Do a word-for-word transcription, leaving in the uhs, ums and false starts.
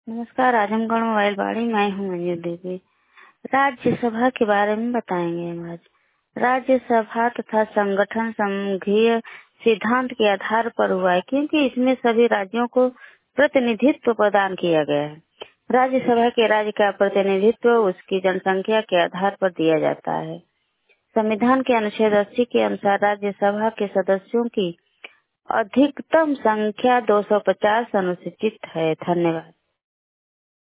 नमस्कार, आजमगढ़ मोबाइल बाड़ी, मैं हूँ मंजू देवी। राज्यसभा के बारे में बताएंगे हम आज। राज्यसभा तथा संगठन संघीय सिद्धांत के आधार पर हुआ है, क्योंकि इसमें सभी राज्यों को प्रतिनिधित्व प्रदान किया गया है। राज्यसभा के राज्य का प्रतिनिधित्व उसकी जनसंख्या के आधार पर दिया जाता है। संविधान के अनुच्छेद अस्सी के अनुसार राज्यसभा के सदस्यों की अधिकतम संख्या दो सौ पचास अनुसूचित है। धन्यवाद।